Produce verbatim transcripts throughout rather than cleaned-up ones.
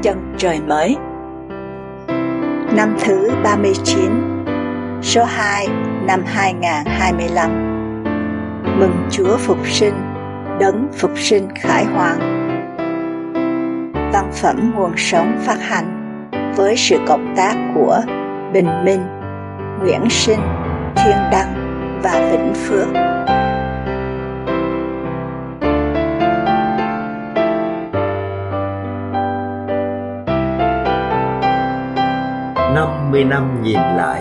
chân trời mới. Năm thứ ba mươi chín, số hai năm hai nghìn không trăm hai mươi lăm. Mừng Chúa Phục Sinh, Đấng Phục Sinh khải hoàn. Văn phẩm Nguồn Sống phát hành với sự cộng tác của Bình Minh, Nguyễn Sinh, Thiên Đăng và Vĩnh Phước. năm mươi năm nhìn lại.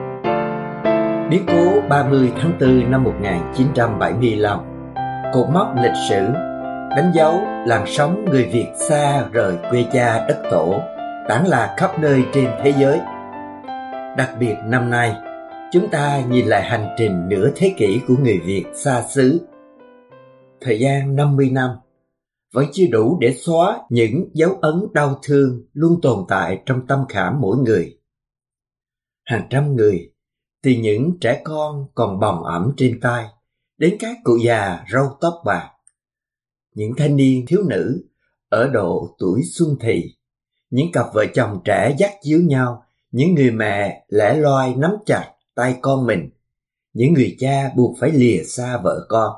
Biến cố ba mươi tháng tư năm một nghìn chín trăm bảy mươi lăm, cột mốc lịch sử đánh dấu làn sóng người Việt xa rời quê cha đất tổ, tản lạc khắp nơi trên thế giới. Đặc biệt năm nay, chúng ta nhìn lại hành trình nửa thế kỷ của người Việt xa xứ. Thời gian năm mươi năm vẫn chưa đủ để xóa những dấu ấn đau thương luôn tồn tại trong tâm khảm mỗi người. Hàng trăm người, từ những trẻ con còn bồng ẵm trên tay đến các cụ già râu tóc bạc, những thanh niên thiếu nữ ở độ tuổi xuân thì, những cặp vợ chồng trẻ dắt díu nhau, những người mẹ lẻ loi nắm chặt tay con mình, những người cha buộc phải lìa xa vợ con.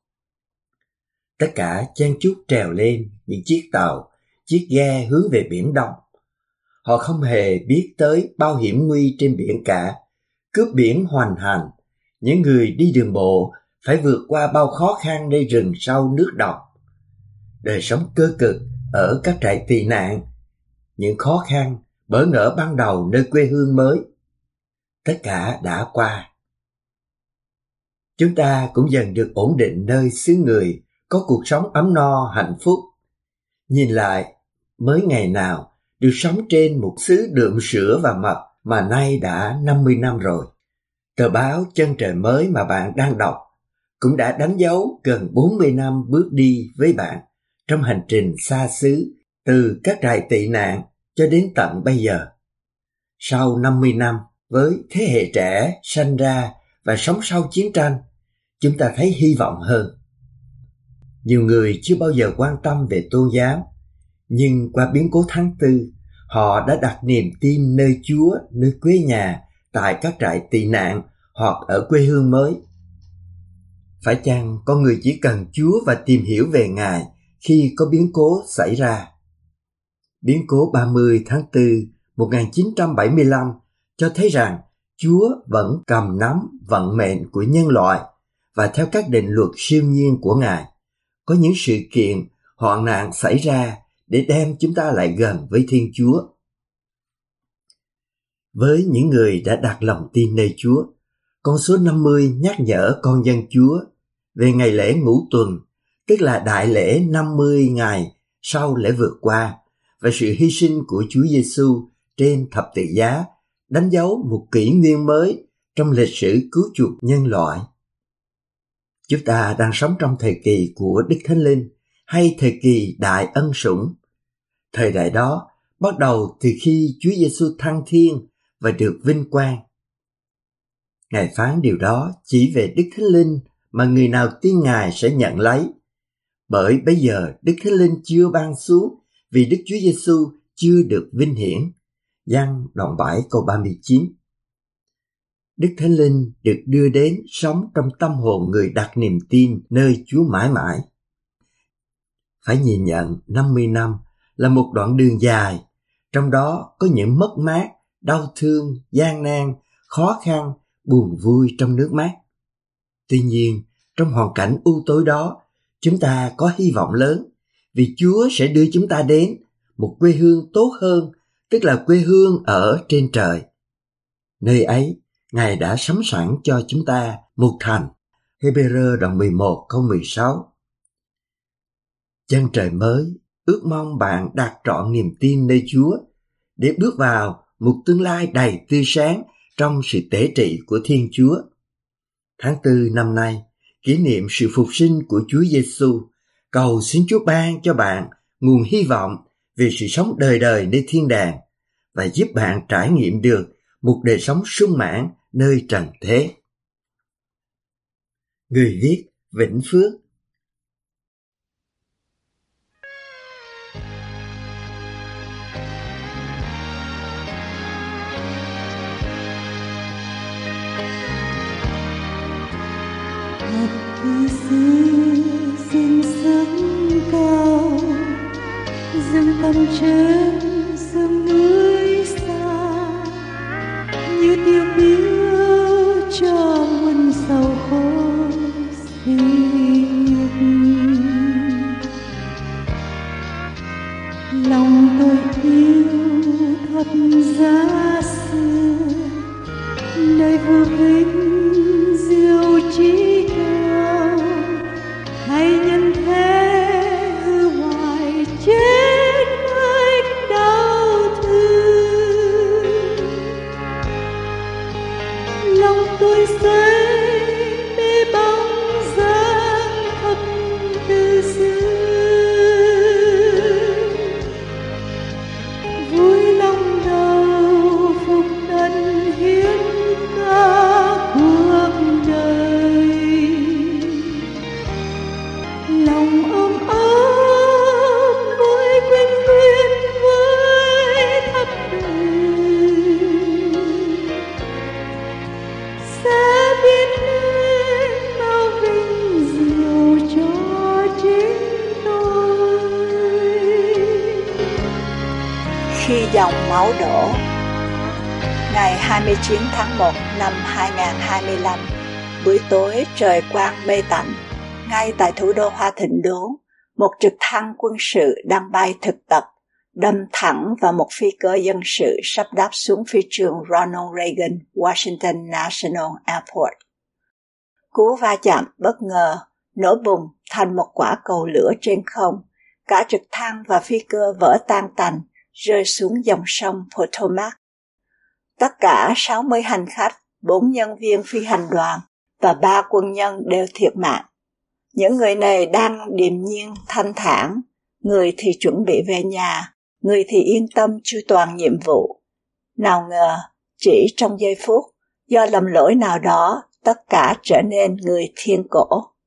Tất cả chen chúc trèo lên những chiếc tàu, chiếc ghe hướng về Biển Đông. Họ không hề biết tới bao hiểm nguy trên biển cả, cướp biển hoành hành. Những người đi đường bộ phải vượt qua bao khó khăn nơi rừng sâu nước độc. Đời sống cơ cực ở các trại tị nạn, những khó khăn, bỡ ngỡ ban đầu nơi quê hương mới. Tất cả đã qua. Chúng ta cũng dần được ổn định nơi xứ người, có cuộc sống ấm no hạnh phúc. Nhìn lại, mới ngày nào được sống trên một xứ đượm sữa và mật mà nay đã năm mươi năm rồi. Tờ báo Chân Trời Mới mà bạn đang đọc cũng đã đánh dấu gần bốn mươi năm bước đi với bạn trong hành trình xa xứ từ các trại tị nạn cho đến tận bây giờ. Sau năm mươi năm, với thế hệ trẻ sanh ra và sống sau chiến tranh, chúng ta thấy hy vọng hơn. Nhiều người chưa bao giờ quan tâm về tôn giáo, nhưng qua biến cố tháng tư, họ đã đặt niềm tin nơi Chúa, nơi quê nhà, tại các trại tị nạn hoặc ở quê hương mới. Phải chăng con người chỉ cần Chúa và tìm hiểu về Ngài khi có biến cố xảy ra? Biến cố ba mươi tháng tư một nghìn chín trăm bảy mươi lăm cho thấy rằng Chúa vẫn cầm nắm vận mệnh của nhân loại và theo các định luật siêu nhiên của Ngài. Có những sự kiện, hoạn nạn xảy ra để đem chúng ta lại gần với Thiên Chúa. Với những người đã đặt lòng tin nơi Chúa, con số năm mươi nhắc nhở con dân Chúa về ngày lễ ngũ tuần, tức là đại lễ năm mươi ngày sau lễ vượt qua, và sự hy sinh của Chúa Giêsu trên thập tự giá, đánh dấu một kỷ nguyên mới trong lịch sử cứu chuộc nhân loại. Chúng ta đang sống trong thời kỳ của Đức Thánh Linh hay thời kỳ đại ân sủng. Thời đại đó bắt đầu từ khi Chúa Giêsu thăng thiên và được vinh quang. Ngài phán điều đó chỉ về Đức Thánh Linh mà người nào tin Ngài sẽ nhận lấy. Bởi bây giờ Đức Thánh Linh chưa ban xuống vì Đức Chúa Giêsu chưa được vinh hiển. Giăng đoạn bảy câu ba mươi chín. Đức Thánh Linh được đưa đến sống trong tâm hồn người đặt niềm tin nơi Chúa mãi mãi. Phải nhìn nhận năm mươi năm là một đoạn đường dài, trong đó có những mất mát, đau thương, gian nan, khó khăn, buồn vui trong nước mắt. Tuy nhiên, trong hoàn cảnh u tối đó, chúng ta có hy vọng lớn, vì Chúa sẽ đưa chúng ta đến một quê hương tốt hơn, tức là quê hương ở trên trời. Nơi ấy, Ngài đã sắm sẵn cho chúng ta một thành. Hê-bê-rơ đoạn mười một câu mười sáu. Chân trời mới, ước mong bạn đặt trọn niềm tin nơi Chúa để bước vào một tương lai đầy tươi sáng trong sự tể trị của Thiên Chúa. Tháng tư năm nay, kỷ niệm sự phục sinh của Chúa Giêsu, cầu xin Chúa ban cho bạn nguồn hy vọng về sự sống đời đời nơi thiên đàng và giúp bạn trải nghiệm được một đời sống sung mãn nơi trần thế. Người viết Vĩnh Phước. xưa xin sớm cao, dâng tâm trên sông núi xa, như tiêu biếu cho muôn sầu khổ xiết. Lòng tôi yêu thật giá xưa, nơi vô vinh diệu trí cao, hay nhân thế hư hoài chết ách đau thương. Lòng tôi say mê bóng dáng thấp từ xưa, vui lòng đầu phục tận hiến ca cuộc đời. Lòng ôm ấp vui quyến luyến với thấp đời, sẽ biết nên bao vinh diệu cho chính tôi. Khi dòng máu đổ. Ngày hai mươi chín tháng một năm hai nghìn không trăm hai mươi lăm, buổi tối trời quang mây tạnh, ngay tại thủ đô Hoa Thịnh Đốn, một trực thăng quân sự đang bay thực tập, đâm thẳng vào một phi cơ dân sự sắp đáp xuống phi trường Ronald Reagan, Washington National Airport. Cú va chạm bất ngờ, nổ bùng thành một quả cầu lửa trên không, cả trực thăng và phi cơ vỡ tan tành, rơi xuống dòng sông Potomac. Tất cả sáu mươi hành khách, bốn nhân viên phi hành đoàn và ba quân nhân đều thiệt mạng. Những người này đang điềm nhiên, thanh thản, người thì chuẩn bị về nhà, người thì yên tâm chu toàn nhiệm vụ. Nào ngờ, chỉ trong giây phút, do lầm lỗi nào đó, tất cả trở nên người thiên cổ.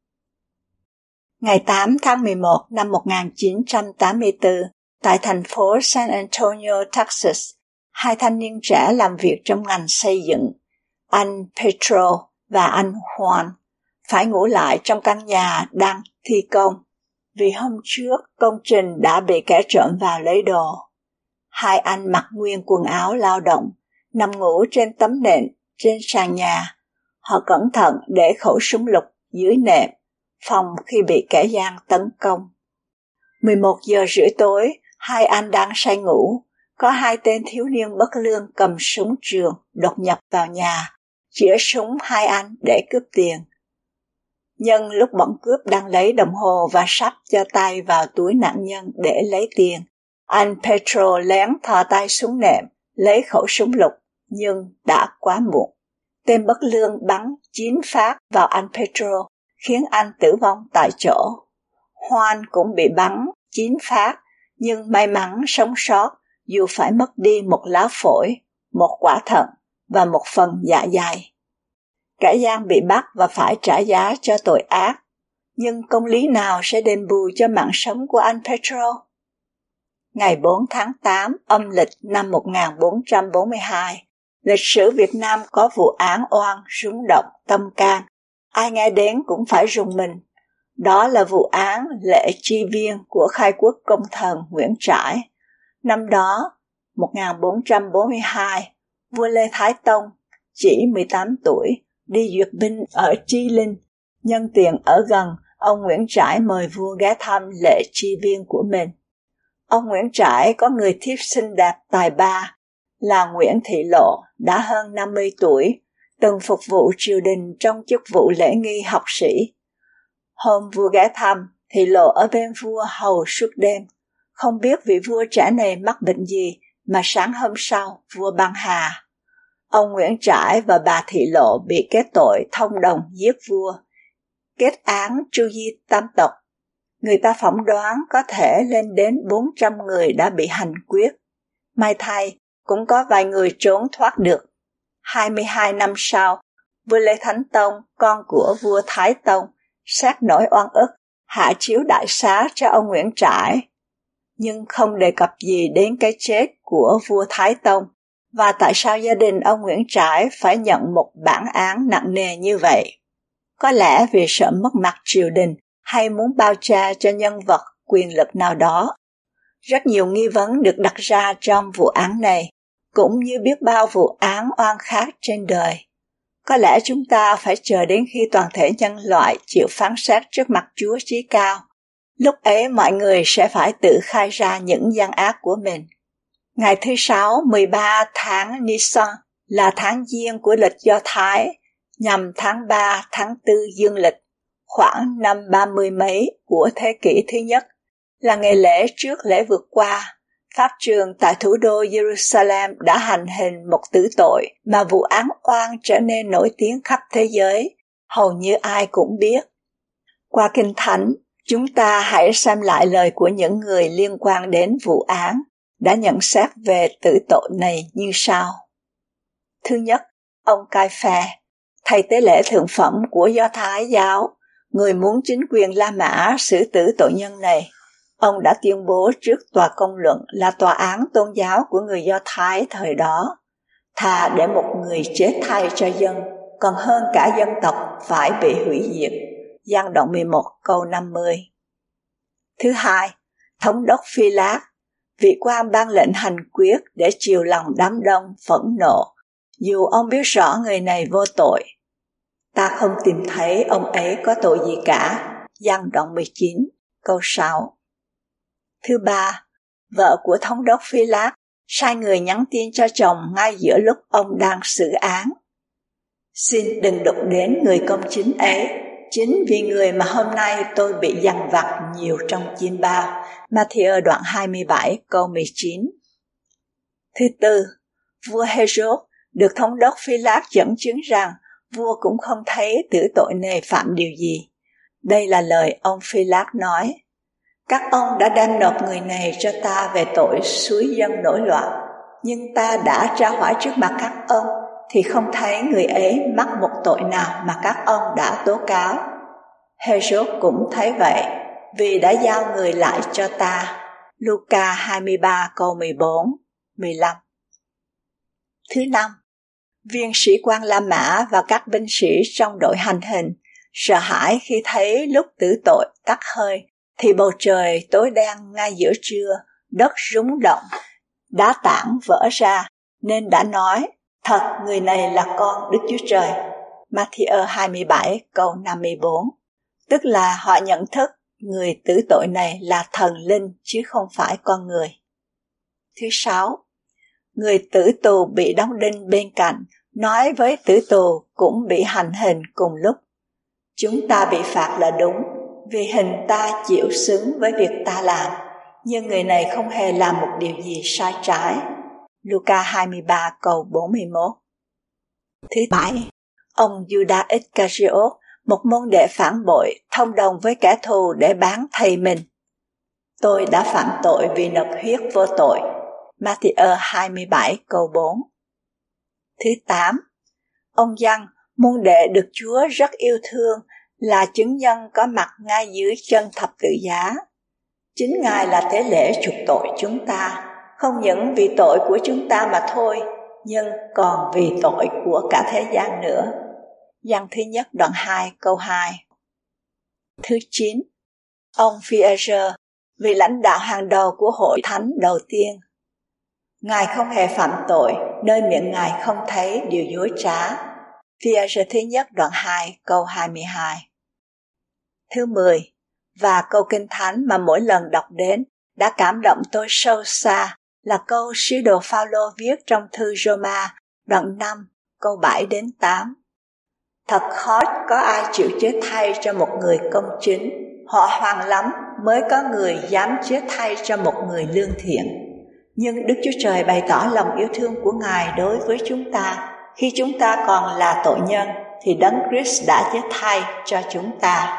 Ngày tám tháng mười một năm một nghìn chín trăm tám mươi tư, tại thành phố San Antonio, Texas, hai thanh niên trẻ làm việc trong ngành xây dựng, anh Pedro và anh Juan, phải ngủ lại trong căn nhà đang thi công, vì hôm trước công trình đã bị kẻ trộm vào lấy đồ. Hai anh mặc nguyên quần áo lao động, nằm ngủ trên tấm nệm trên sàn nhà. Họ cẩn thận để khẩu súng lục dưới nệm, phòng khi bị kẻ gian tấn công. mười một giờ rưỡi tối, hai anh đang say ngủ, có hai tên thiếu niên bất lương cầm súng trường đột nhập vào nhà, chĩa súng hai anh để cướp tiền. Nhân lúc bọn cướp đang lấy đồng hồ và sắp cho tay vào túi nạn nhân để lấy tiền, anh Pedro lén thò tay xuống nệm, lấy khẩu súng lục, nhưng đã quá muộn. Tên bất lương bắn chín phát vào anh Pedro, khiến anh tử vong tại chỗ. Juan cũng bị bắn chín phát, nhưng may mắn sống sót dù phải mất đi một lá phổi, một quả thận và một phần dạ dày. Kẻ gian bị bắt và phải trả giá cho tội ác, nhưng công lý nào sẽ đền bù cho mạng sống của anh Pedro? Ngày bốn tháng tám âm lịch năm một nghìn bốn trăm bốn mươi hai, lịch sử Việt Nam có vụ án oan rúng động tâm can, ai nghe đến cũng phải rùng mình. Đó là vụ án lễ tri viên của khai quốc công thần Nguyễn Trãi. Năm đó, một nghìn bốn trăm bốn mươi hai, vua Lê Thái Tông, chỉ mười tám tuổi, đi duyệt binh ở Tri Linh. Nhân tiện ở gần, ông Nguyễn Trãi mời vua ghé thăm lễ tri viên của mình. Ông Nguyễn Trãi có người thiếp xinh đẹp tài ba, là Nguyễn Thị Lộ, đã hơn năm mươi tuổi, từng phục vụ triều đình trong chức vụ lễ nghi học sĩ. Hôm vua ghé thăm, Thị Lộ ở bên vua hầu suốt đêm. Không biết vị vua trẻ này mắc bệnh gì mà sáng hôm sau vua băng hà. Ông Nguyễn Trãi và bà Thị Lộ bị kết tội thông đồng giết vua, kết án tru di tam tộc. Người ta phỏng đoán có thể lên đến bốn trăm người đã bị hành quyết. May thay, cũng có vài người trốn thoát được. hai mươi hai năm sau, vua Lê Thánh Tông, con của vua Thái Tông, xét nỗi oan ức, hạ chiếu đại xá cho ông Nguyễn Trãi, nhưng không đề cập gì đến cái chết của vua Thái Tông và tại sao gia đình ông Nguyễn Trãi phải nhận một bản án nặng nề như vậy. có lẽ vì sợ mất mặt triều đình hay muốn bao che cho nhân vật quyền lực nào đó. Rất nhiều nghi vấn được đặt ra trong vụ án này, cũng như biết bao vụ án oan khác trên đời. Có lẽ chúng ta phải chờ đến khi toàn thể nhân loại chịu phán xét trước mặt Chúa Chí Cao. Lúc ấy mọi người sẽ phải tự khai ra những gian ác của mình. Ngày thứ sáu, mười ba tháng Nisan là tháng giêng của lịch Do Thái, nhằm tháng ba, tháng tư dương lịch, khoảng năm ba mươi mấy của thế kỷ thứ nhất, là ngày lễ trước lễ vượt qua. Pháp trường tại thủ đô Jerusalem đã hành hình một tử tội mà vụ án oan trở nên nổi tiếng khắp thế giới, hầu như ai cũng biết. Qua Kinh Thánh, chúng ta hãy xem lại lời của những người liên quan đến vụ án đã nhận xét về tử tội này như sau. Thứ nhất, ông Cai-phe, thầy tế lễ thượng phẩm của Do Thái giáo, người muốn chính quyền La Mã xử tử tội nhân này. Ông đã tuyên bố trước tòa công luận là tòa án tôn giáo của người Do Thái thời đó, thà để một người chết thay cho dân, còn hơn cả dân tộc phải bị hủy diệt. Giăng đoạn mười một câu năm mươi. Thứ hai, thống đốc Phi-lát, vị quan ban lệnh hành quyết để chiều lòng đám đông phẫn nộ, dù ông biết rõ người này vô tội. Ta không tìm thấy ông ấy có tội gì cả. Giăng đoạn mười chín câu sáu. Thứ ba, vợ của thống đốc Phi-lát sai người nhắn tin cho chồng ngay giữa lúc ông đang xử án. Xin đừng đụng đến người công chính ấy, chính vì người mà hôm nay tôi bị dằn vặt nhiều trong chiên bao. Ma-thi-ơ đoạn hai mươi bảy câu mười chín. Thứ tư, vua Hê-rốt được thống đốc Phi-lát dẫn chứng rằng vua cũng không thấy tử tội này phạm điều gì. Đây là lời ông Phi-lát nói. Các ông đã đem nộp người này cho ta về tội xúi dân nổi loạn, nhưng ta đã tra hỏi trước mặt các ông, thì không thấy người ấy mắc một tội nào mà các ông đã tố cáo. Hê-rốt cũng thấy vậy, vì đã giao người lại cho ta. Luca hai mươi ba câu mười bốn, mười lăm. Thứ năm, viên sĩ quan La Mã và các binh sĩ trong đội hành hình sợ hãi khi thấy lúc tử tội tắt hơi, thì bầu trời tối đen ngay giữa trưa, đất rung động, đá tảng vỡ ra, nên đã nói, thật người này là con Đức Chúa Trời. Ma-thi-ơ hai mươi bảy câu năm mươi bốn. Tức là họ nhận thức người tử tội này là thần linh chứ không phải con người. Thứ sáu, người tử tù bị đóng đinh bên cạnh nói với tử tù cũng bị hành hình cùng lúc. Chúng ta bị phạt là đúng, vì hình ta chịu xứng với việc ta làm, nhưng người này không hề làm một điều gì sai trái. Luca hai mươi ba câu bốn mươi mốt. Thứ bảy, ông Judas Iscariot, một môn đệ phản bội, thông đồng với kẻ thù để bán thầy mình. Tôi đã phạm tội vì nộp huyết vô tội. Ma-thi-ơ hai mươi bảy câu bốn. Thứ tám, ông Giăng, môn đệ được Chúa rất yêu thương, là chứng nhân có mặt ngay dưới chân thập tự giá. Chính Ngài là tế lễ chuộc tội chúng ta, không những vì tội của chúng ta mà thôi, nhưng còn vì tội của cả thế gian nữa. Giăng thứ nhất đoạn hai câu hai. Thứ chín, ông Phi-e-rơ, vị lãnh đạo hàng đầu của hội thánh đầu tiên. Ngài không hề phạm tội, nơi miệng Ngài không thấy điều dối trá. Phi-e-rơ thứ nhất đoạn hai câu hai mươi hai. Thứ mười, và câu Kinh Thánh mà mỗi lần đọc đến đã cảm động tôi sâu xa là câu sứ đồ Phao-lô viết trong thư Rô-ma đoạn năm câu bảy đến tám. Thật khó có ai chịu chết thay cho một người công chính, họ hoàng lắm mới có người dám chết thay cho một người lương thiện. Nhưng Đức Chúa Trời bày tỏ lòng yêu thương của Ngài đối với chúng ta. Khi chúng ta còn là tội nhân, thì Đấng Christ đã chết thay cho chúng ta.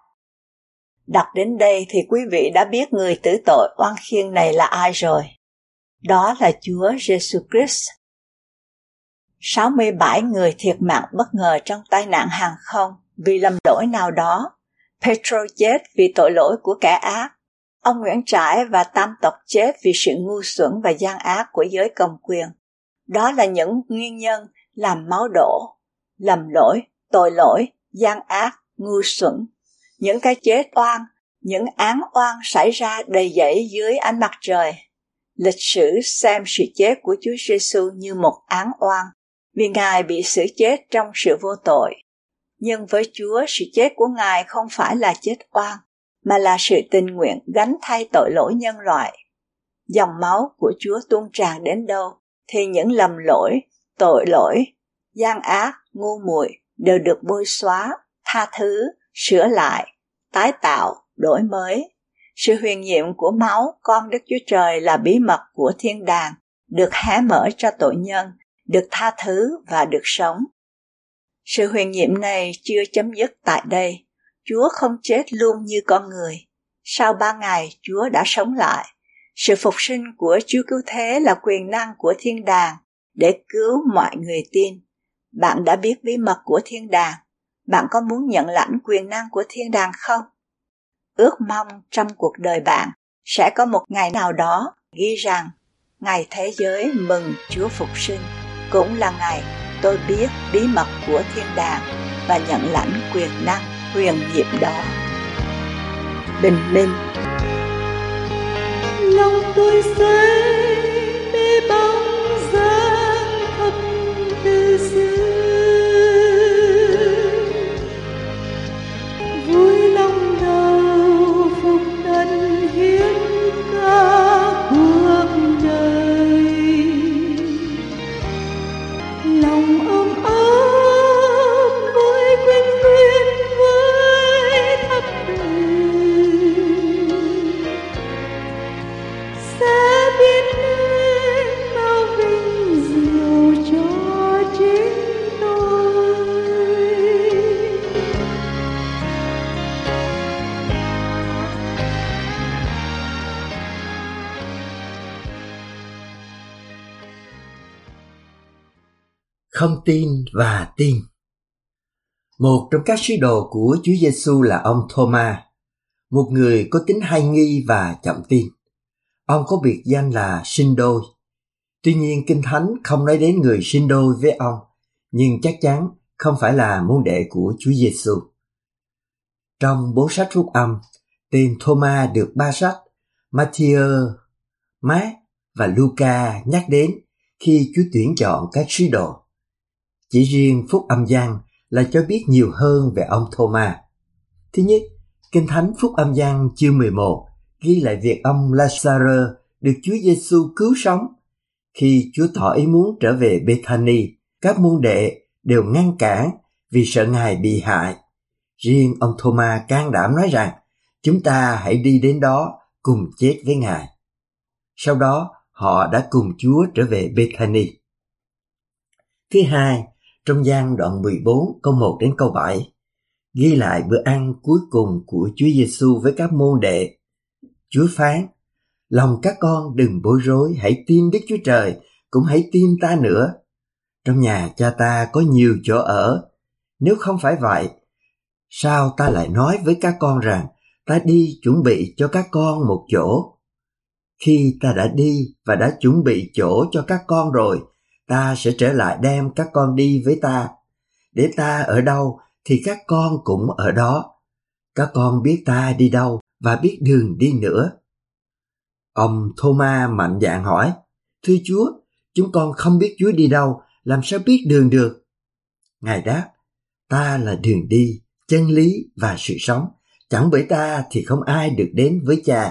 Đọc đến đây thì quý vị đã biết người tử tội oan khiên này là ai rồi. Đó là Chúa Giêsu Christ. sáu mươi bảy người thiệt mạng bất ngờ trong tai nạn hàng không vì lầm lỗi nào đó. Petro chết vì tội lỗi của kẻ ác. Ông Nguyễn Trãi và Tam Tộc chết vì sự ngu xuẩn và gian ác của giới cầm quyền. Đó là những nguyên nhân làm máu đổ, lầm lỗi, tội lỗi, gian ác, ngu xuẩn, những cái chết oan, những án oan xảy ra đầy dẫy dưới ánh mặt trời. Lịch sử xem sự chết của Chúa Giêsu như một án oan, vì Ngài bị xử chết trong sự vô tội. Nhưng với Chúa, sự chết của Ngài không phải là chết oan, mà là sự tình nguyện gánh thay tội lỗi nhân loại. Dòng máu của Chúa tuôn tràn đến đâu, thì những lầm lỗi, tội lỗi, gian ác, ngu muội đều được bôi xóa, tha thứ, sửa lại, tái tạo, đổi mới. Sự huyền nhiệm của máu con Đức Chúa Trời là bí mật của thiên đàng, được hé mở cho tội nhân, được tha thứ và được sống. Sự huyền nhiệm này chưa chấm dứt tại đây. Chúa không chết luôn như con người. Sau ba ngày, Chúa đã sống lại. Sự phục sinh của Chúa Cứu Thế là quyền năng của thiên đàng để cứu mọi người tin. Bạn đã biết bí mật của thiên đàng. Bạn có muốn nhận lãnh quyền năng của thiên đàng không? Ước mong trong cuộc đời bạn sẽ có một ngày nào đó ghi rằng ngày thế giới mừng Chúa phục sinh cũng là ngày tôi biết bí mật của thiên đàng và nhận lãnh quyền năng huyền nhiệm đó. Bình minh. Lòng tôi say mê bóng dáng thấp từ xưa, vui lòng đầu phục tận hiến cả cuộc đời. Lòng ôm ấp với quyến luyến với thấp sẽ biết nên bao vinh diệu cho chính tôi. Không tin và tin. Một trong các sứ đồ của Chúa Giêsu là ông Thomas, một người có tính hay nghi và chậm tin. Ông có biệt danh là sinh đôi. Tuy nhiên Kinh Thánh không nói đến người sinh đôi với ông, nhưng chắc chắn không phải là môn đệ của Chúa Giêsu. Trong bốn sách phúc âm, tên Thomas được ba sách Matthew, Mác và Luca nhắc đến khi Chúa tuyển chọn các sứ đồ. Chỉ riêng phúc âm Giăng là cho biết nhiều hơn về ông Thomas. Thứ nhất, Kinh Thánh phúc âm Giăng chương mười một ghi lại việc ông Lazarơ được Chúa Giêsu cứu sống. Khi Chúa tỏ ý muốn trở về Bethany, các môn đệ đều ngăn cản vì sợ Ngài bị hại. Riêng ông Thomas can đảm nói rằng, chúng ta hãy đi đến đó cùng chết với Ngài. Sau đó, họ đã cùng Chúa trở về Bethany. Thứ hai, trong Giăng đoạn mười bốn câu một đến câu bảy, ghi lại bữa ăn cuối cùng của Chúa Giêsu với các môn đệ. Chúa phán, lòng các con đừng bối rối, hãy tin Đức Chúa Trời, cũng hãy tin ta nữa. Trong nhà cha ta có nhiều chỗ ở. Nếu không phải vậy, sao ta lại nói với các con rằng ta đi chuẩn bị cho các con một chỗ? Khi ta đã đi và đã chuẩn bị chỗ cho các con rồi, ta sẽ trở lại đem các con đi với ta. Để ta ở đâu thì các con cũng ở đó. Các con biết ta đi đâu và biết đường đi nữa. Ông Thomas mạnh dạn hỏi, thưa Chúa, chúng con không biết Chúa đi đâu, làm sao biết đường được? Ngài đáp, ta là đường đi, chân lý và sự sống. Chẳng bởi ta thì không ai được đến với Cha.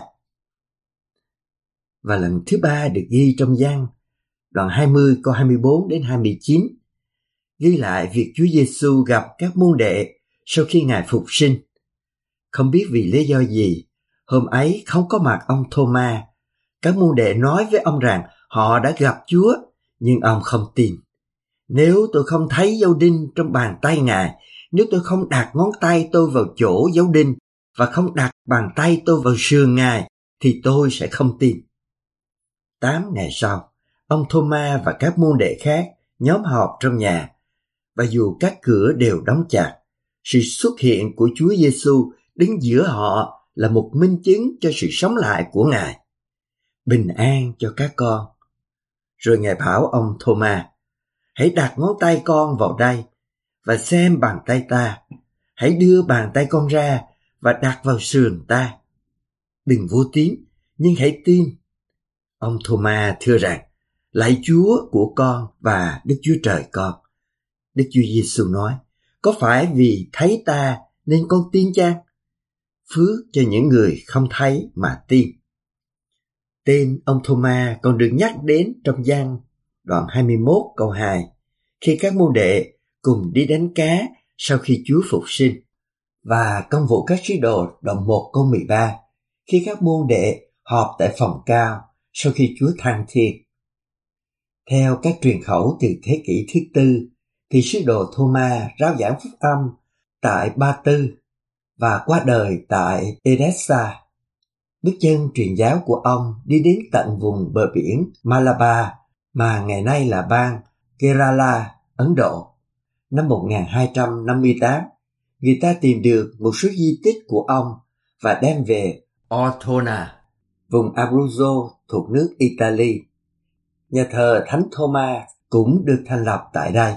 Và lần thứ ba được ghi trong Giăng, đoạn hai mươi câu hai mươi bốn đến hai mươi chín, ghi lại việc Chúa Giêsu gặp các môn đệ sau khi Ngài phục sinh. Không biết vì lý do gì, hôm ấy không có mặt ông Thomas. Các môn đệ nói với ông rằng họ đã gặp Chúa, nhưng ông không tin. Nếu tôi không thấy dấu đinh trong bàn tay Ngài, nếu tôi không đặt ngón tay tôi vào chỗ dấu đinh và không đặt bàn tay tôi vào sườn Ngài, thì tôi sẽ không tin. Tám ngày sau, ông Thomas và các môn đệ khác nhóm họp trong nhà, và dù các cửa đều đóng chặt, sự xuất hiện của Chúa Giêsu đứng giữa họ là một minh chứng cho sự sống lại của Ngài. Bình an cho các con. Rồi Ngài bảo ông Thomas, hãy đặt ngón tay con vào đây và xem bàn tay ta, hãy đưa bàn tay con ra và đặt vào sườn ta. Đừng vô tín, nhưng hãy tin. Ông Thomas thưa rằng, lạy Chúa của con và Đức Chúa Trời con. Đức Chúa Giêsu nói, có phải vì thấy ta nên con tin chăng? Phước cho những người không thấy mà tin. Tên ông Thomas còn được nhắc đến trong Giăng đoạn hai mươi mốt câu hai, khi các môn đệ cùng đi đánh cá sau khi Chúa phục sinh, và công vụ các sứ đồ đoạn một câu mười ba, khi các môn đệ họp tại phòng cao sau khi Chúa thăng thiên. Theo các truyền khẩu từ thế kỷ thứ tư, thì sứ đồ Thomas rao giảng phúc âm tại Ba Tư và qua đời tại Edessa. Bước chân truyền giáo của ông đi đến tận vùng bờ biển Malabar, mà ngày nay là bang Kerala, Ấn Độ. Năm một nghìn hai trăm năm mươi tám, người ta tìm được một số di tích của ông và đem về Ortona, vùng Abruzzo thuộc nước Italy. Nhà thờ Thánh Thomas cũng được thành lập tại đây.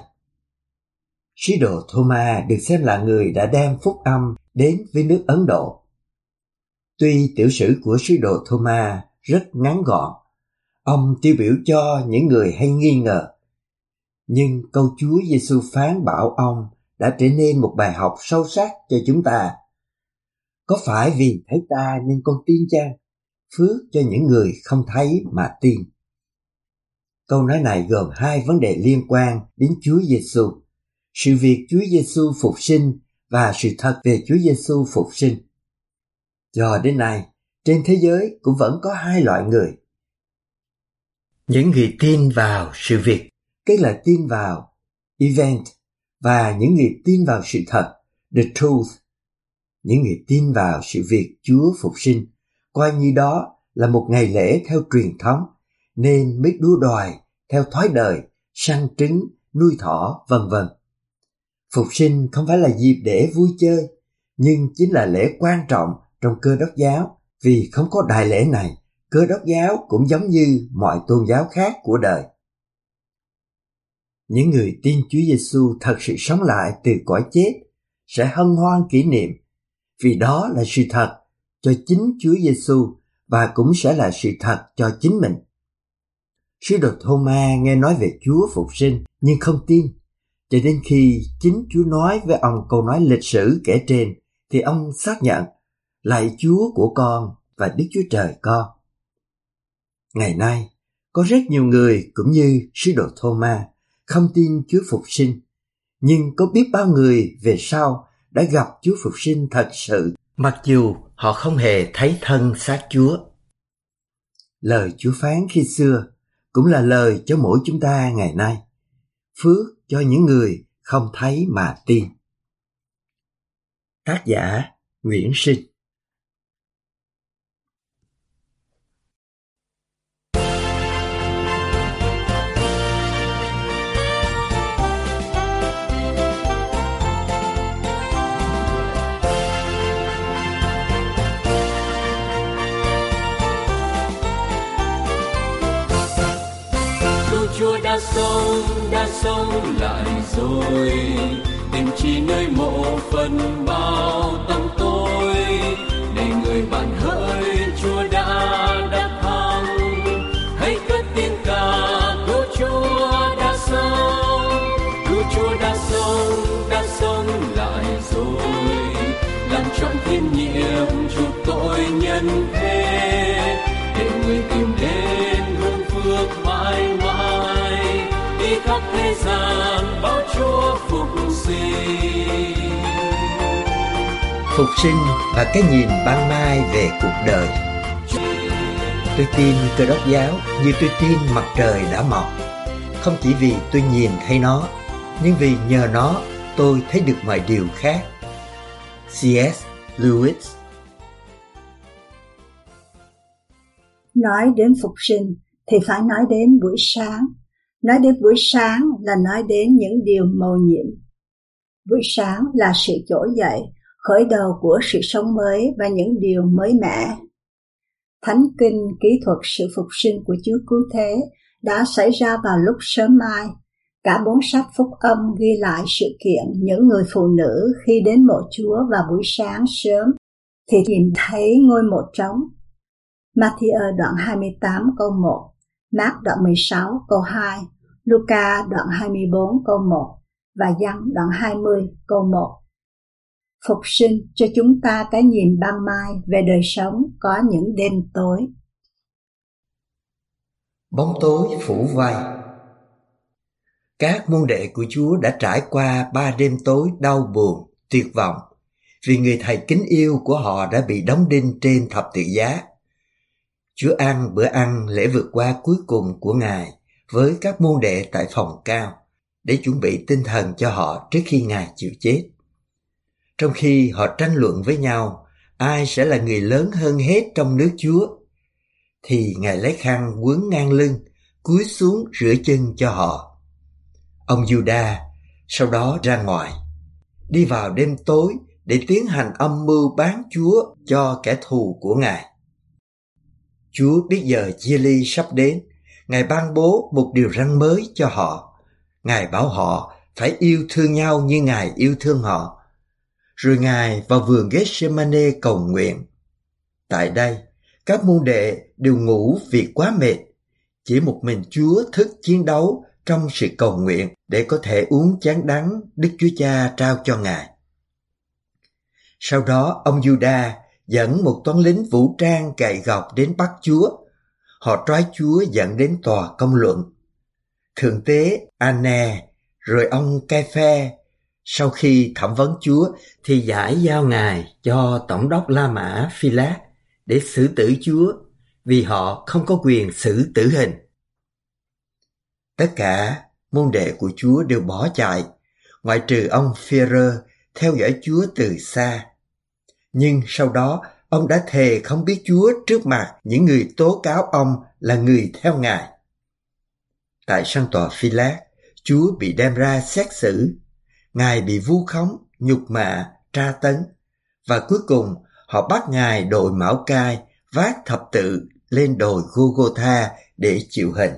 Sứ đồ Thomas được xem là người đã đem phúc âm đến với nước Ấn Độ. Tuy tiểu sử của sứ đồ Thomas rất ngắn gọn, ông tiêu biểu cho những người hay nghi ngờ, nhưng câu Chúa Giêsu phán bảo ông đã trở nên một bài học sâu sắc cho chúng ta. Có phải vì thấy ta nên con tin chăng? Phước cho những người không thấy mà tin. Câu nói này gồm hai vấn đề liên quan đến Chúa Giêsu: sự việc Chúa Giêsu phục sinh và sự thật về Chúa Giêsu phục sinh. Cho đến nay, trên thế giới cũng vẫn có hai loại người. Những người tin vào sự việc, tức là tin vào event, và những người tin vào sự thật, the truth. Những người tin vào sự việc Chúa phục sinh, coi như đó là một ngày lễ theo truyền thống, nên mới đua đòi theo thói đời, săn trứng, nuôi thỏ, vân vân. Phục sinh không phải là dịp để vui chơi, nhưng chính là lễ quan trọng trong Cơ Đốc giáo, vì không có đại lễ này, Cơ Đốc giáo cũng giống như mọi tôn giáo khác của đời. Những người tin Chúa Giêsu thật sự sống lại từ cõi chết sẽ hân hoan kỷ niệm, vì đó là sự thật cho chính Chúa Giêsu và cũng sẽ là sự thật cho chính mình. Sứ đồ Thô-ma nghe nói về Chúa phục sinh nhưng không tin, cho đến khi chính Chúa nói với ông câu nói lịch sử kể trên thì ông xác nhận, lạy Chúa của con và Đức Chúa Trời con. Ngày nay, có rất nhiều người cũng như sứ đồ Thô-ma không tin Chúa phục sinh, nhưng có biết bao người về sau đã gặp Chúa phục sinh thật sự, mặc dù họ không hề thấy thân xác Chúa. Lời Chúa phán khi xưa cũng là lời cho mỗi chúng ta ngày nay. Phước cho những người không thấy mà tin. Tác giả Nguyễn Sinh. Chúa đã sống, đã sống lại rồi, tìm chi nơi mộ phần bao tâm tôi, để người bạn hỡi Chúa đã đắc thắng, hãy cất tiếng ca cứu Chúa đã sống, cứu Chúa đã sống, đã sống lại rồi, làm trọn thiên nhiệm chuộc tội nhân thế, để người tìm đến hương phước mãi mãi, đi khắp thế gian báo Chúa phục sinh. Phục sinh và cái nhìn ban mai về cuộc đời. Tôi tin Cơ Đốc giáo như tôi tin mặt trời đã mọc, không chỉ vì tôi nhìn thấy nó, nhưng vì nhờ nó tôi thấy được mọi điều khác. xê ét Lewis. Nói đến phục sinh thì phải nói đến buổi sáng. Nói đến buổi sáng là nói đến những điều mầu nhiệm. Buổi sáng là sự trỗi dậy, khởi đầu của sự sống mới và những điều mới mẻ. Thánh kinh kỹ thuật sự phục sinh của Chúa cứu thế đã xảy ra vào lúc sớm mai, Cả bốn sách phúc âm ghi lại sự kiện những người phụ nữ khi đến mộ Chúa vào buổi sáng sớm thì nhìn thấy ngôi mộ trống. Matthew đoạn hai mươi tám câu một, Mark đoạn mười sáu câu hai, Luca đoạn hai mươi bốn câu một và Giăng đoạn hai mươi câu một. Phục sinh cho chúng ta cái nhìn ban mai về đời sống có những đêm tối. Bóng tối phủ vai. Các môn đệ của Chúa đã trải qua ba đêm tối đau buồn, tuyệt vọng, vì người thầy kính yêu của họ đã bị đóng đinh trên thập tự giá. Chúa ăn bữa ăn lễ vượt qua cuối cùng của Ngài với các môn đệ tại phòng cao để chuẩn bị tinh thần cho họ trước khi Ngài chịu chết. Trong khi họ tranh luận với nhau ai sẽ là người lớn hơn hết trong nước Chúa, thì Ngài lấy khăn quấn ngang lưng, cúi xuống rửa chân cho họ. Ông Giuđa sau đó ra ngoài, đi vào đêm tối để tiến hành âm mưu bán Chúa cho kẻ thù của Ngài. Chúa biết giờ chia ly sắp đến, Ngài ban bố một điều răn mới cho họ. Ngài bảo họ phải yêu thương nhau như Ngài yêu thương họ. Rồi Ngài vào vườn Gethsemane cầu nguyện. Tại đây, các môn đệ đều ngủ vì quá mệt. Chỉ một mình Chúa thức chiến đấu trong sự cầu nguyện để có thể uống chén đắng Đức Chúa Cha trao cho Ngài. Sau đó, ông Giuđa dẫn một toán lính vũ trang gậy gộc đến bắt Chúa. Họ trói Chúa dẫn đến tòa công luận. Thượng tế Anne rồi ông Cai-phe sau khi thẩm vấn Chúa thì giải giao Ngài cho tổng đốc La Mã Phi-lát để xử tử Chúa, vì họ không có quyền xử tử hình. Tất cả môn đệ của Chúa đều bỏ chạy, ngoại trừ ông Phi-rơ theo dõi Chúa từ xa. Nhưng sau đó, ông đã thề không biết Chúa trước mặt những người tố cáo ông là người theo Ngài. Tại sân tòa Phi-lát, Chúa bị đem ra xét xử. Ngài bị vu khống, nhục mạ, tra tấn, và cuối cùng họ bắt Ngài đội mão cai, vác thập tự lên đồi Gô-gô-tha để chịu hình.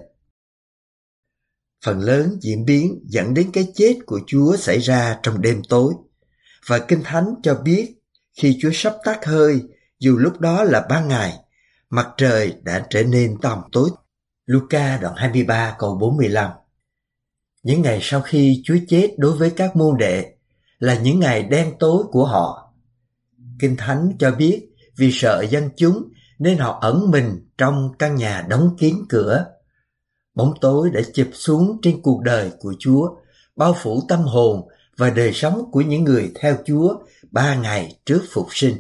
Phần lớn diễn biến dẫn đến cái chết của Chúa xảy ra trong đêm tối, và Kinh Thánh cho biết khi Chúa sắp tắt hơi, dù lúc đó là ban ngày, mặt trời đã trở nên tăm tối. Luca đoạn hai mươi ba câu bốn mươi lăm. Những ngày sau khi Chúa chết đối với các môn đệ là những ngày đen tối của họ. Kinh Thánh cho biết vì sợ dân chúng nên họ ẩn mình trong căn nhà đóng kín cửa. Bóng tối đã chụp xuống trên cuộc đời của Chúa, bao phủ tâm hồn và đời sống của những người theo Chúa ba ngày trước phục sinh.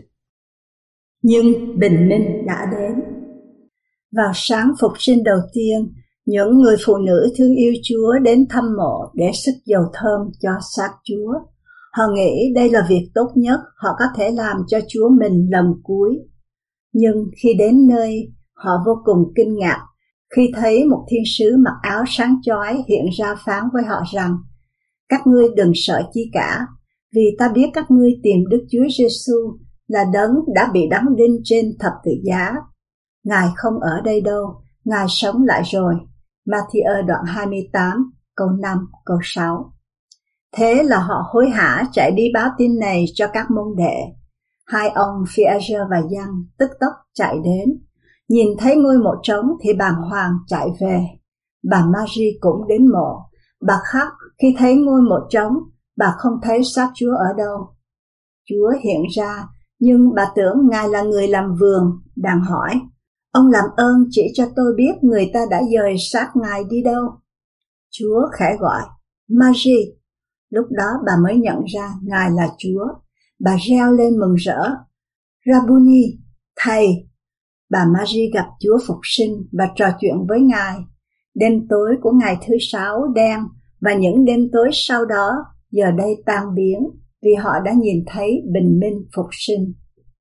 Nhưng bình minh đã đến. Vào sáng phục sinh đầu tiên, những người phụ nữ thương yêu Chúa đến thăm mộ để sức dầu thơm cho xác Chúa. Họ nghĩ đây là việc tốt nhất họ có thể làm cho Chúa mình lần cuối. Nhưng khi đến nơi, họ vô cùng kinh ngạc khi thấy một thiên sứ mặc áo sáng chói hiện ra phán với họ rằng: các ngươi đừng sợ chi cả, vì ta biết các ngươi tìm Đức Chúa Giêsu là đấng đã bị đóng đinh trên thập tự giá. Ngài không ở đây đâu, Ngài sống lại rồi. Matthew đoạn hai mươi tám, câu năm, câu sáu. Thế là họ hối hả chạy đi báo tin này cho các môn đệ. Hai ông Phi-e-rơ và Giăng tức tốc chạy đến. Nhìn thấy ngôi mộ trống thì bàng hoàng chạy về. Bà Ma-ri cũng đến mộ. Bà khóc khi thấy ngôi mộ trống, bà không thấy xác Chúa ở đâu. Chúa hiện ra, nhưng bà tưởng Ngài là người làm vườn, đàng hỏi: ông làm ơn chỉ cho tôi biết người ta đã dời xác Ngài đi đâu. Chúa khẽ gọi: Ma-ri. Lúc đó bà mới nhận ra Ngài là Chúa. Bà reo lên mừng rỡ: Rabuni, thầy. Bà Ma-ri gặp Chúa phục sinh và trò chuyện với Ngài. Đêm tối của ngày thứ sáu đen, và những đêm tối sau đó giờ đây tan biến, vì họ đã nhìn thấy bình minh phục sinh.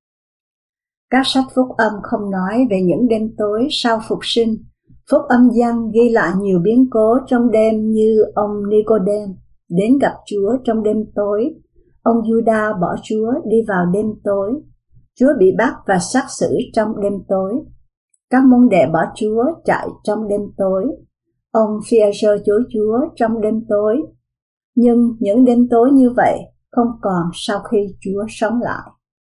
Các sách phúc âm không nói về những đêm tối sau phục sinh. Phúc âm Giăng ghi lại nhiều biến cố trong đêm, như ông Nicôđêm đến gặp Chúa trong đêm tối, ông Giuđa bỏ Chúa đi vào đêm tối, Chúa bị bắt và xác xử trong đêm tối, các môn đệ bỏ Chúa chạy trong đêm tối, Ông Phi-e-rơ chối Chúa trong đêm tối, nhưng những đêm tối như vậy không còn sau khi Chúa sống lại.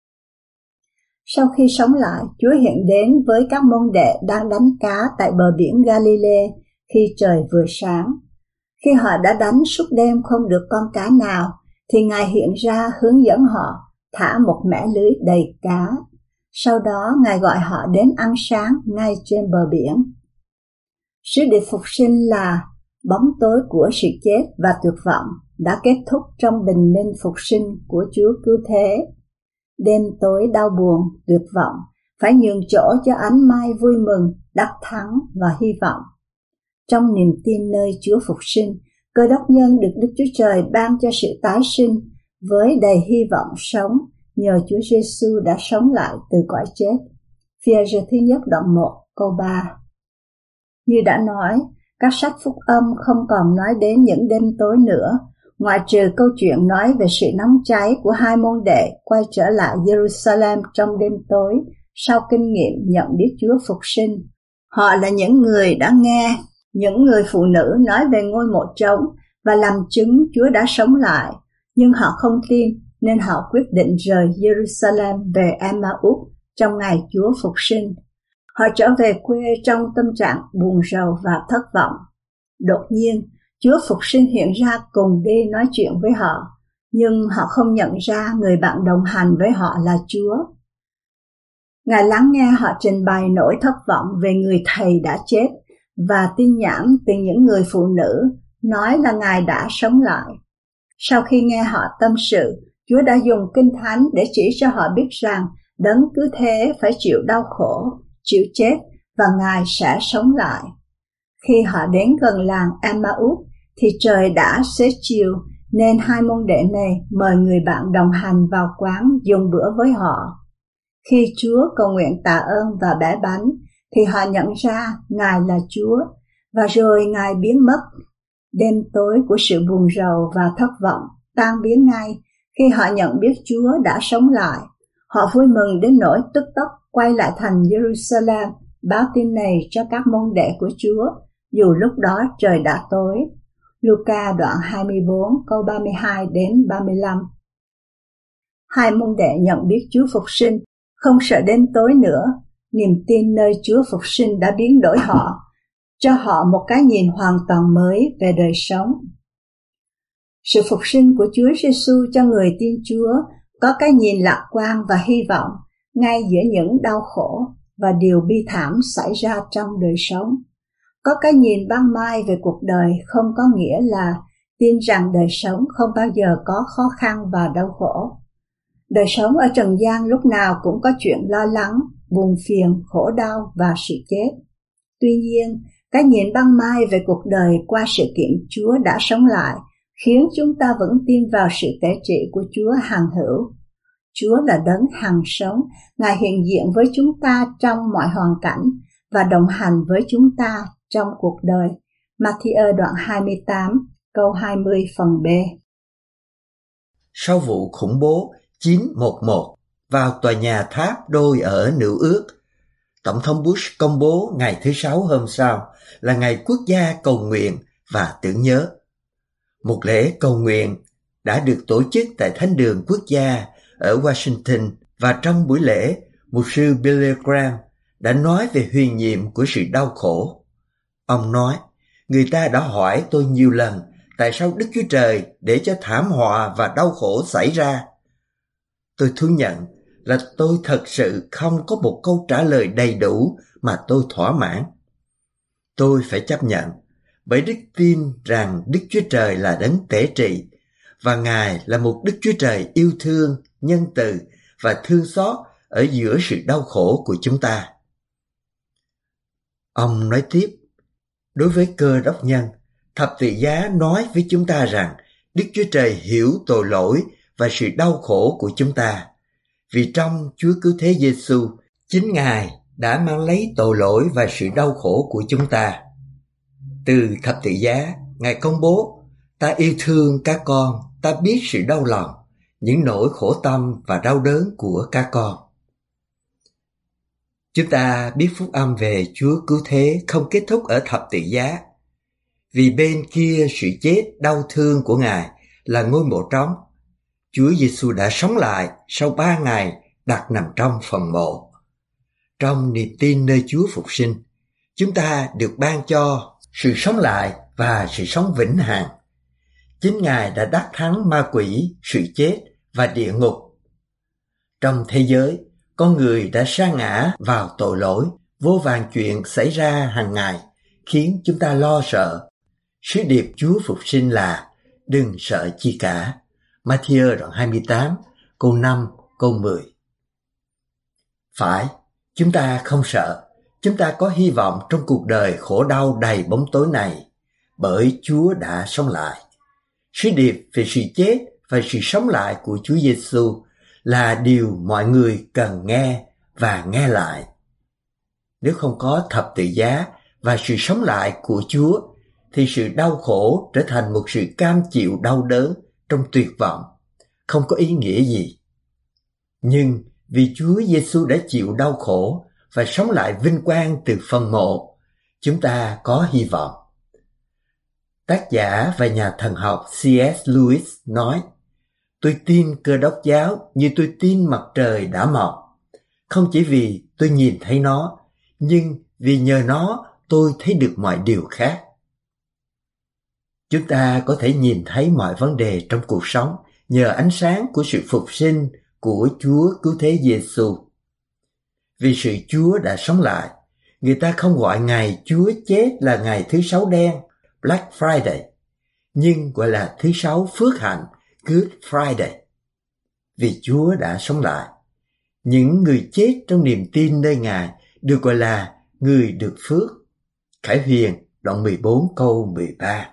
Sau khi sống lại, Chúa hiện đến với các môn đệ đang đánh cá tại bờ biển Galilee khi trời vừa sáng. Khi họ đã đánh suốt đêm không được con cá nào, thì Ngài hiện ra hướng dẫn họ thả một mẻ lưới đầy cá. Sau đó Ngài gọi họ đến ăn sáng ngay trên bờ biển. Sứ điệp phục sinh là bóng tối của sự chết và tuyệt vọng đã kết thúc trong bình minh phục sinh của Chúa Cứu Thế. Đêm tối đau buồn, tuyệt vọng phải nhường chỗ cho ánh mai vui mừng, đắc thắng và hy vọng. Trong niềm tin nơi Chúa phục sinh, Cơ Đốc nhân được Đức Chúa Trời ban cho sự tái sinh với đầy hy vọng sống nhờ Chúa Giêsu đã sống lại từ cõi chết. Phi-e-rơ thứ nhất đoạn một câu ba. Như đã nói, các sách phúc âm không còn nói đến những đêm tối nữa, ngoại trừ câu chuyện nói về sự nóng cháy của hai môn đệ quay trở lại Jerusalem trong đêm tối sau kinh nghiệm nhận biết Chúa phục sinh. Họ là những người đã nghe những người phụ nữ nói về ngôi mộ trống và làm chứng Chúa đã sống lại, nhưng họ không tin nên họ quyết định rời Jerusalem về Emma-út trong ngày Chúa phục sinh. Họ trở về quê trong tâm trạng buồn rầu và thất vọng. Đột nhiên, Chúa phục sinh hiện ra cùng đi nói chuyện với họ, nhưng họ không nhận ra người bạn đồng hành với họ là Chúa. Ngài lắng nghe họ trình bày nỗi thất vọng về người thầy đã chết và tin nhảm từ những người phụ nữ nói là Ngài đã sống lại. Sau khi nghe họ tâm sự, Chúa đã dùng Kinh Thánh để chỉ cho họ biết rằng Đấng Cứu Thế phải chịu đau khổ, chịu chết và Ngài sẽ sống lại. Khi họ đến gần làng Emma-út thì trời đã xế chiều, nên hai môn đệ này mời người bạn đồng hành vào quán dùng bữa với họ. Khi Chúa cầu nguyện tạ ơn và bẻ bánh, thì họ nhận ra Ngài là Chúa, và rồi Ngài biến mất. Đêm tối của sự buồn rầu và thất vọng tan biến ngay khi họ nhận biết Chúa đã sống lại. Họ vui mừng đến nỗi tức tốc quay lại thành Jerusalem báo tin này cho các môn đệ của Chúa, dù lúc đó trời đã tối. Luca đoạn hai mươi bốn câu ba mươi hai đến ba mươi lăm. Hai môn đệ nhận biết Chúa phục sinh, không sợ đêm tối nữa. Niềm tin nơi Chúa phục sinh đã biến đổi họ, cho họ một cái nhìn hoàn toàn mới về đời sống. Sự phục sinh của Chúa Giêsu cho người tin Chúa có cái nhìn lạc quan và hy vọng ngay giữa những đau khổ và điều bi thảm xảy ra trong đời sống. Có cái nhìn ban mai về cuộc đời không có nghĩa là tin rằng đời sống không bao giờ có khó khăn và đau khổ. Đời sống ở trần gian lúc nào cũng có chuyện lo lắng, buồn phiền, khổ đau và sự chết. Tuy nhiên, cái nhìn ban mai về cuộc đời qua sự kiện Chúa đã sống lại khiến chúng ta vẫn tin vào sự tể trị của Chúa hằng hữu. Chúa là Đấng hằng sống, Ngài hiện diện với chúng ta trong mọi hoàn cảnh và đồng hành với chúng ta trong cuộc đời. Ma-thi-ơ đoạn hai mươi tám, câu hai mươi phần B. Sau vụ khủng bố chín một một vào tòa nhà tháp đôi ở New Ước, Tổng thống Bush công bố ngày thứ Sáu hôm sau là ngày quốc gia cầu nguyện và tưởng nhớ. Một lễ cầu nguyện đã được tổ chức tại Thánh đường Quốc gia ở Washington, và trong buổi lễ, mục sư Billy Graham đã nói về huyền nhiệm của sự đau khổ. Ông nói, người ta đã hỏi tôi nhiều lần tại sao Đức Chúa Trời để cho thảm họa và đau khổ xảy ra. Tôi thú nhận là tôi thật sự không có một câu trả lời đầy đủ mà tôi thỏa mãn. Tôi phải chấp nhận, bởi đức tin rằng Đức Chúa Trời là Đấng tể trị, và Ngài là một Đức Chúa Trời yêu thương, nhân từ và thương xót ở giữa sự đau khổ của chúng ta. Ông nói tiếp, đối với Cơ Đốc nhân, thập tự giá nói với chúng ta rằng Đức Chúa Trời hiểu tội lỗi và sự đau khổ của chúng ta. Vì trong Chúa Cứu Thế Giêsu, chính Ngài đã mang lấy tội lỗi và sự đau khổ của chúng ta. Từ thập tự giá, Ngài công bố, ta yêu thương các con, ta biết sự đau lòng, những nỗi khổ tâm và đau đớn của các con. Chúng ta biết phúc âm về Chúa Cứu Thế không kết thúc ở thập tự giá. Vì bên kia sự chết đau thương của Ngài là ngôi mộ trống, Chúa Giêsu đã sống lại sau ba ngày đặt nằm trong phần mộ. Trong niềm tin nơi Chúa phục sinh, chúng ta được ban cho sự sống lại và sự sống vĩnh hằng. Chính Ngài đã đắc thắng ma quỷ, sự chết và địa ngục. Trong thế giới, con người đã sa ngã vào tội lỗi, vô vàn chuyện xảy ra hàng ngày khiến chúng ta lo sợ. Sứ điệp Chúa phục sinh là đừng sợ chi cả. Ma-thi-ơ đoạn hai mươi tám, câu năm, câu mười. Phải, chúng ta không sợ. Chúng ta có hy vọng trong cuộc đời khổ đau đầy bóng tối này, bởi Chúa đã sống lại. Sứ điệp về sự chết và sự sống lại của Chúa Giêsu là điều mọi người cần nghe và nghe lại. Nếu không có thập tự giá và sự sống lại của Chúa, thì sự đau khổ trở thành một sự cam chịu đau đớn trong tuyệt vọng, không có ý nghĩa gì. Nhưng vì Chúa Giêsu đã chịu đau khổ và sống lại vinh quang từ phần mộ, chúng ta có hy vọng. Tác giả và nhà thần học xê ét Lewis nói, tôi tin Cơ Đốc giáo như tôi tin mặt trời đã mọc, không chỉ vì tôi nhìn thấy nó, nhưng vì nhờ nó tôi thấy được mọi điều khác. Chúng ta có thể nhìn thấy mọi vấn đề trong cuộc sống nhờ ánh sáng của sự phục sinh của Chúa Cứu Thế Giêsu. Vì sự Chúa đã sống lại, người ta không gọi ngày Chúa chết là ngày thứ sáu đen, Black Friday, nhưng gọi là thứ sáu phước hạnh, Good Friday. Vì Chúa đã sống lại, những người chết trong niềm tin nơi Ngài được gọi là người được phước. Khải Huyền đoạn mười bốn câu mười ba.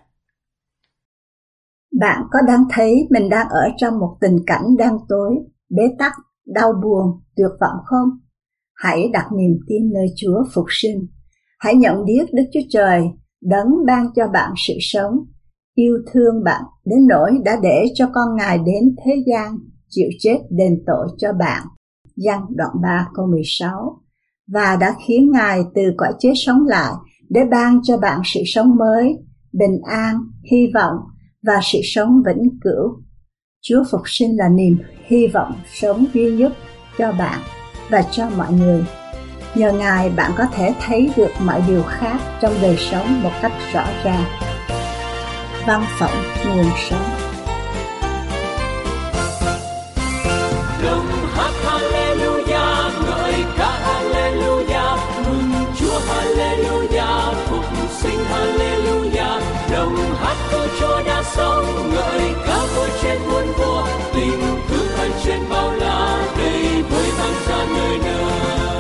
Bạn có đang thấy mình đang ở trong một tình cảnh đen tối, bế tắc, đau buồn, tuyệt vọng không? Hãy đặt niềm tin nơi Chúa phục sinh. Hãy nhận biết Đức Chúa Trời đấng ban cho bạn sự sống, yêu thương bạn đến nỗi đã để cho con Ngài đến thế gian chịu chết đền tội cho bạn. Giăng đoạn ba câu mười sáu. Và đã khiến Ngài từ cõi chết sống lại để ban cho bạn sự sống mới, bình an, hy vọng và sự sống vĩnh cửu. Chúa phục sinh là niềm hy vọng sống duy nhất cho bạn và cho mọi người. Nhờ Ngài bạn có thể thấy được mọi điều khác trong đời sống một cách rõ ràng. Văn phòng nguồn sống. Đồng hát Hallelujah, ngợi ca Hallelujah, mừng Chúa Hallelujah, phục sinh Hallelujah. Đồng hát câu Chúa đã sống, ngợi ca vua trên muôn vua, tình thương ân trên bao la, đầy vơi vang ra nơi nơi.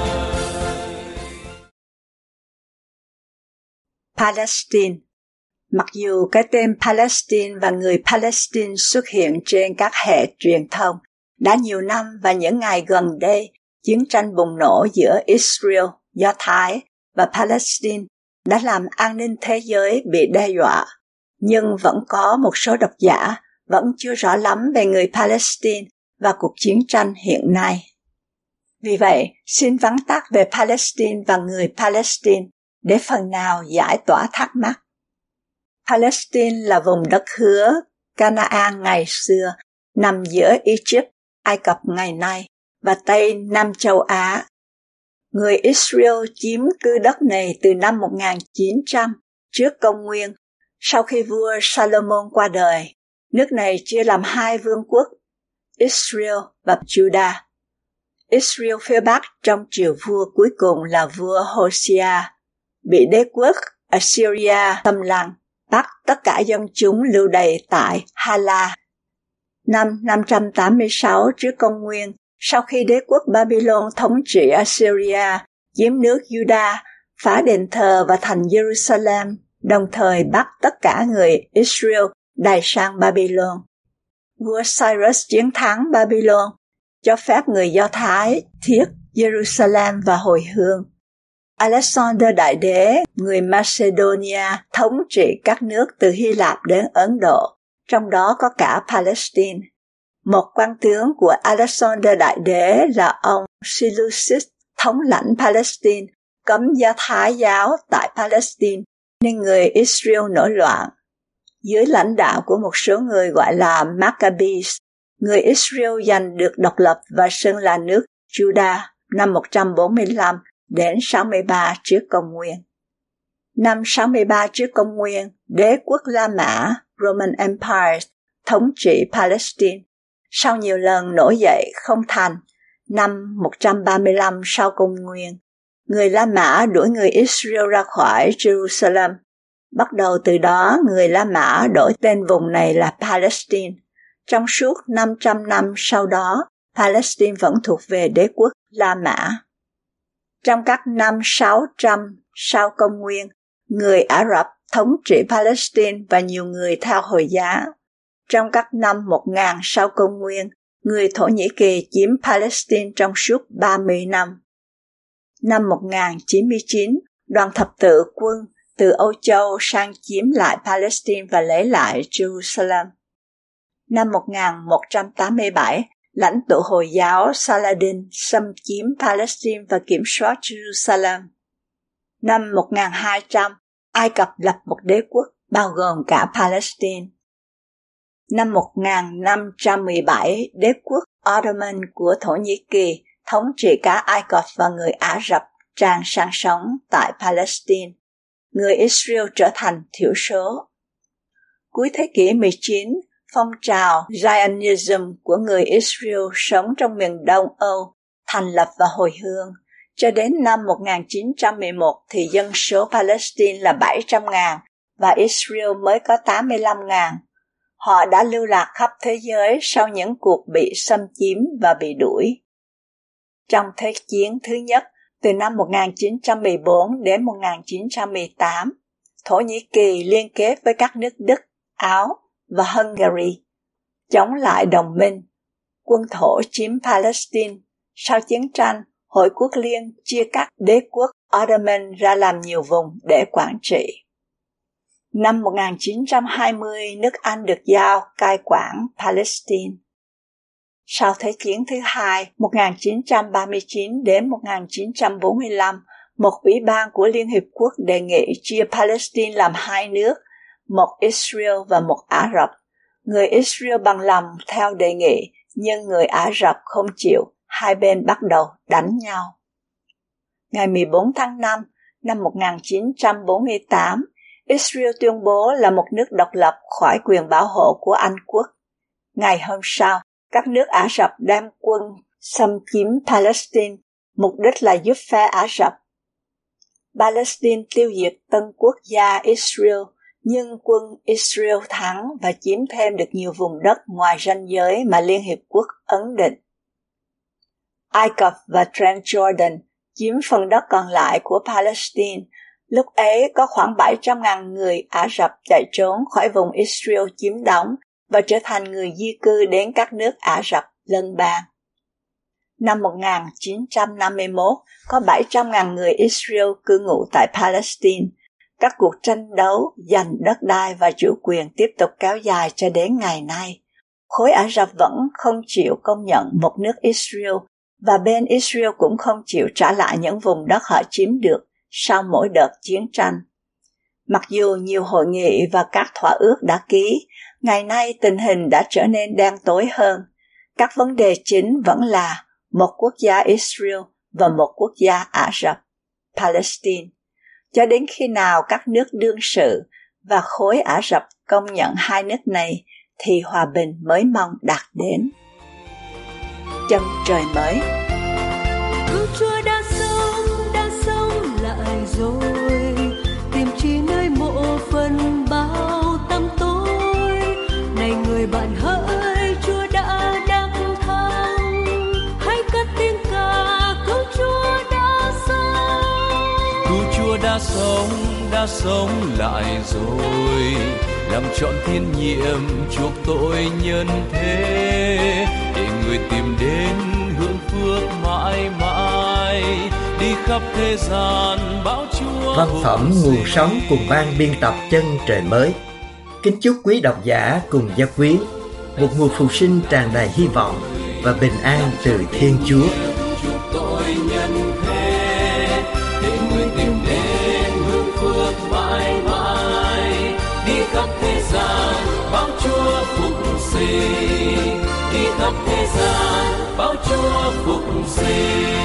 Palestine. Mặc dù cái tên Palestine và người Palestine xuất hiện trên các hệ truyền thông, đã nhiều năm và những ngày gần đây, chiến tranh bùng nổ giữa Israel, Do Thái và Palestine đã làm an ninh thế giới bị đe dọa, nhưng vẫn có một số độc giả vẫn chưa rõ lắm về người Palestine và cuộc chiến tranh hiện nay. Vì vậy, xin vắn tắt về Palestine và người Palestine để phần nào giải tỏa thắc mắc. Palestine là vùng đất hứa Canaan ngày xưa, nằm giữa Egypt, Ai Cập ngày nay và Tây Nam châu Á. Người Israel chiếm cư đất này từ năm một nghìn chín trăm trước công nguyên, sau khi vua Salomon qua đời. Nước này chia làm hai vương quốc, Israel và Judah. Israel phía Bắc trong triều vua cuối cùng là vua Hosea, bị đế quốc Assyria xâm lăng, bắt tất cả dân chúng lưu đày tại Hala. Năm năm trăm tám mươi sáu trước công nguyên, sau khi đế quốc Babylon thống trị Assyria, chiếm nước Judah, phá đền thờ và thành Jerusalem, đồng thời bắt tất cả người Israel đày sang Babylon. Vua Cyrus chiến thắng Babylon, cho phép người Do Thái thiết Jerusalem và hồi hương. Alexander Đại Đế, người Macedonia, thống trị các nước từ Hy Lạp đến Ấn Độ, trong đó có cả Palestine. Một quan tướng của Alexander Đại Đế là ông Seleucus, thống lãnh Palestine, cấm Do Thái giáo tại Palestine, nên người Israel nổi loạn. Dưới lãnh đạo của một số người gọi là Maccabees, người Israel giành được độc lập và xưng là nước Judah năm một trăm bốn mươi lăm đến sáu mươi ba trước công nguyên. Năm sáu mươi ba trước công nguyên, đế quốc La Mã, Roman Empire, thống trị Palestine. Sau nhiều lần nổi dậy không thành, năm một trăm ba mươi lăm sau công nguyên, người La Mã đuổi người Israel ra khỏi Jerusalem. Bắt đầu từ đó, người La Mã đổi tên vùng này là Palestine. Trong suốt năm trăm năm sau đó, Palestine vẫn thuộc về đế quốc La Mã. Trong các năm sáu trăm sau công nguyên, người Ả Rập thống trị Palestine và nhiều người theo Hồi giáo. Trong các năm một nghìn sau công nguyên, người Thổ Nhĩ Kỳ chiếm Palestine trong suốt ba mươi năm. Năm một nghìn chín mươi chín, đoàn thập tự quân từ Âu Châu sang chiếm lại Palestine và lấy lại Jerusalem. Năm một nghìn một trăm tám mươi bảy, lãnh tụ Hồi giáo Saladin xâm chiếm Palestine và kiểm soát Jerusalem. Năm một nghìn hai trăm, Ai Cập lập một đế quốc bao gồm cả Palestine. Năm một nghìn năm trăm mười bảy, đế quốc Ottoman của Thổ Nhĩ Kỳ thống trị cả Ai Cập và người Ả Rập tràn sang sống tại Palestine. Người Israel trở thành thiểu số. Cuối thế kỷ mười chín, phong trào Zionism của người Israel sống trong miền Đông Âu thành lập và hồi hương. Cho đến năm một nghìn chín trăm mười một thì dân số Palestine là bảy trăm nghìn và Israel mới có tám mươi lăm nghìn. Họ đã lưu lạc khắp thế giới sau những cuộc bị xâm chiếm và bị đuổi. Trong Thế chiến thứ nhất, từ năm một nghìn chín trăm mười bốn đến một nghìn chín trăm mười tám, Thổ Nhĩ Kỳ liên kết với các nước Đức, Áo và Hungary chống lại đồng minh. Quân Thổ chiếm Palestine. Sau chiến tranh, Hội Quốc Liên chia cắt đế quốc Ottoman ra làm nhiều vùng để quản trị. Năm một nghìn chín trăm hai mươi, nước Anh được giao cai quản Palestine. Sau Thế chiến thứ hai, một nghìn chín trăm ba mươi chín đến một nghìn chín trăm bốn mươi lăm, một ủy ban của Liên Hiệp Quốc đề nghị chia Palestine làm hai nước, một Israel và một Ả Rập. Người Israel bằng lòng theo đề nghị, nhưng người Ả Rập không chịu, hai bên bắt đầu đánh nhau. Ngày mười bốn tháng năm năm một nghìn chín trăm bốn mươi tám, Israel tuyên bố là một nước độc lập khỏi quyền bảo hộ của Anh quốc. Ngày hôm sau, các nước Ả Rập đem quân xâm chiếm Palestine, mục đích là giúp phe Ả Rập. Palestine tiêu diệt tân quốc gia Israel, nhưng quân Israel thắng và chiếm thêm được nhiều vùng đất ngoài ranh giới mà Liên Hiệp Quốc ấn định. Ai Cập và Transjordan chiếm phần đất còn lại của Palestine. Lúc ấy có khoảng bảy trăm nghìn người Ả Rập chạy trốn khỏi vùng Israel chiếm đóng và trở thành người di cư đến các nước Ả Rập lân bang. Năm một nghìn chín trăm năm mươi mốt, có bảy trăm nghìn người Israel cư ngụ tại Palestine. Các cuộc tranh đấu giành đất đai và chủ quyền tiếp tục kéo dài cho đến ngày nay. Khối Ả Rập vẫn không chịu công nhận một nước Israel và bên Israel cũng không chịu trả lại những vùng đất họ chiếm được sau mỗi đợt chiến tranh. Mặc dù nhiều hội nghị và các thỏa ước đã ký, ngày nay tình hình đã trở nên đen tối hơn. Các vấn đề chính vẫn là một quốc gia Israel và một quốc gia Ả Rập, Palestine. Cho đến khi nào các nước đương sự và khối Ả Rập công nhận hai nước này thì hòa bình mới mong đạt đến. Chân trời mới. Cứu Chúa đã sống, đã sống lại rồi, tìm chi nơi mộ phần bao tâm tối. Này người bạn hỡi, Chúa đã đắc thắng, hãy cất tiếng ca, cứu Chúa đã sống. Cứu Chúa đã sống, đã sống lại rồi, làm trọn thiên nhiệm chuộc tội nhân thế, để người tìm đến hưởng phước mãi mãi, đi khắp thế gian báo Chúa. Văn phẩm Nguồn Sống cùng ban biên tập Chân Trời Mới kính chúc quý độc giả cùng gia quyến một mùa phục sinh tràn đầy hy vọng và bình an từ Thiên Chúa. Chuộc tội nhân thế, để người tìm đến hưởng phước mãi mãi. khắp thế gian báo Chúa phục sinh.